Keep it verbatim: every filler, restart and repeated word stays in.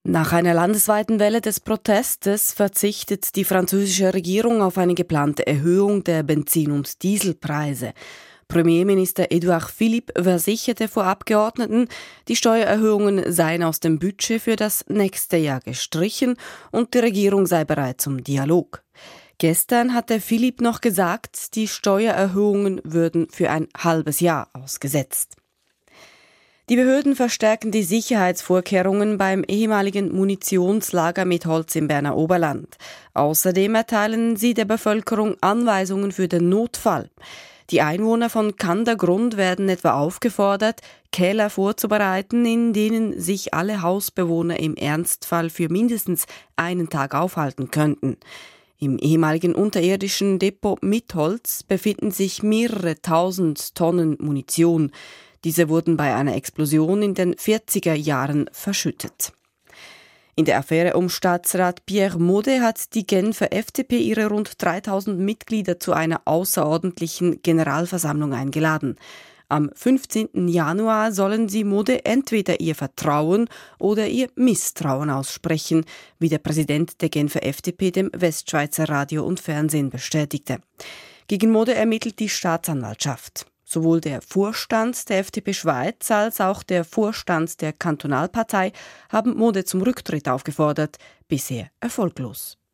Nach einer landesweiten Welle des Protestes verzichtet die französische Regierung auf eine geplante Erhöhung der Benzin- und Dieselpreise. Premierminister Edouard Philippe versicherte vor Abgeordneten, die Steuererhöhungen seien aus dem Budget für das nächste Jahr gestrichen und die Regierung sei bereit zum Dialog. Gestern hatte Philippe noch gesagt, die Steuererhöhungen würden für ein halbes Jahr ausgesetzt. Die Behörden verstärken die Sicherheitsvorkehrungen beim ehemaligen Munitionslager Mitholz im Berner Oberland. Außerdem erteilen sie der Bevölkerung Anweisungen für den Notfall. Die Einwohner von Kandergrund werden etwa aufgefordert, Keller vorzubereiten, in denen sich alle Hausbewohner im Ernstfall für mindestens einen Tag aufhalten könnten. Im ehemaligen unterirdischen Depot Mitholz befinden sich mehrere tausend Tonnen Munition. Diese wurden bei einer Explosion in den vierziger Jahren verschüttet. In der Affäre um Staatsrat Pierre Modet hat die Genfer F D P ihre rund dreitausend Mitglieder zu einer außerordentlichen Generalversammlung eingeladen. Am fünfzehnten Januar sollen sie Modet entweder ihr Vertrauen oder ihr Misstrauen aussprechen, wie der Präsident der Genfer F D P dem Westschweizer Radio und Fernsehen bestätigte. Gegen Modet ermittelt die Staatsanwaltschaft. Sowohl der Vorstand der F D P Schweiz als auch der Vorstand der Kantonalpartei haben Modet zum Rücktritt aufgefordert, bisher erfolglos.